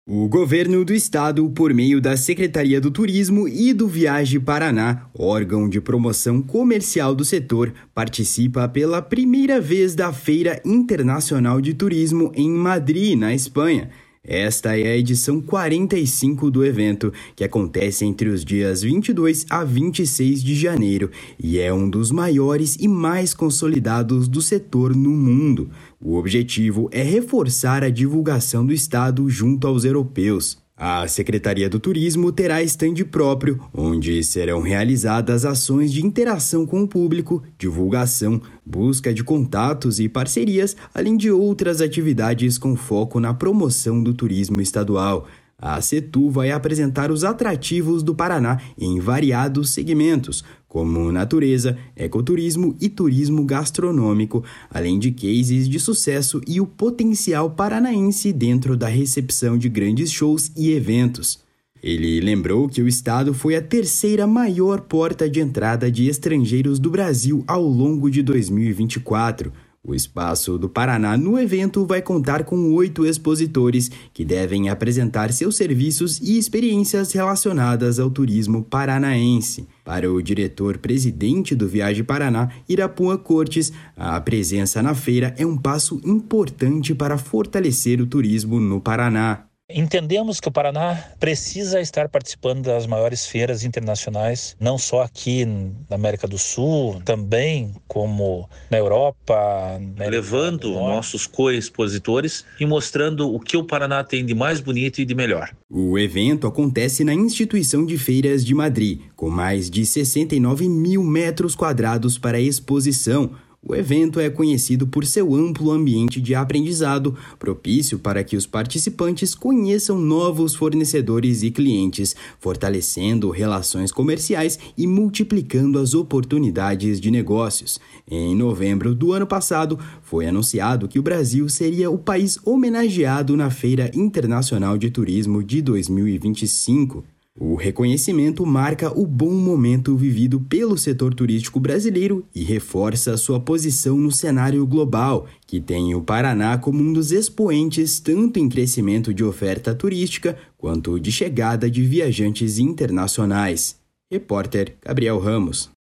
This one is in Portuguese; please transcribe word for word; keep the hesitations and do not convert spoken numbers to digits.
O governo do estado, por meio da Secretaria do Turismo e do Viage Paraná, órgão de promoção comercial do setor, participa pela primeira vez da Feira Internacional de Turismo em Madrid, na Espanha. Esta é a edição quarenta e cinco do evento, que acontece entre os dias vinte e dois a vinte e seis de janeiro e é um dos maiores e mais consolidados do setor no mundo. O objetivo é reforçar a divulgação do estado junto aos europeus. A Secretaria do Turismo terá estande próprio, onde serão realizadas ações de interação com o público, divulgação, busca de contatos e parcerias, além de outras atividades com foco na promoção do turismo estadual. A Setu vai apresentar os atrativos do Paraná em variados segmentos, como natureza, ecoturismo e turismo gastronômico, além de cases de sucesso e o potencial paranaense dentro da recepção de grandes shows e eventos. Ele lembrou que o estado foi a terceira maior porta de entrada de estrangeiros do Brasil ao longo de dois mil e vinte e quatro. O espaço do Paraná no evento vai contar com oito expositores que devem apresentar seus serviços e experiências relacionadas ao turismo paranaense. Para o diretor-presidente do Viage Paraná, Irapuã Cortes, a presença na feira é um passo importante para fortalecer o turismo no Paraná. Entendemos que o Paraná precisa estar participando das maiores feiras internacionais, não só aqui na América do Sul, também como na Europa. Na levando nossos co-expositores e mostrando o que o Paraná tem de mais bonito e de melhor. O evento acontece na Instituição de Feiras de Madrid, com mais de sessenta e nove mil metros quadrados para exposição. O evento é conhecido por seu amplo ambiente de aprendizado, propício para que os participantes conheçam novos fornecedores e clientes, fortalecendo relações comerciais e multiplicando as oportunidades de negócios. Em novembro do ano passado, foi anunciado que o Brasil seria o país homenageado na Feira Internacional de Turismo de dois mil e vinte e cinco. O reconhecimento marca o bom momento vivido pelo setor turístico brasileiro e reforça sua posição no cenário global, que tem o Paraná como um dos expoentes tanto em crescimento de oferta turística quanto de chegada de viajantes internacionais. Repórter Gabriel Ramos.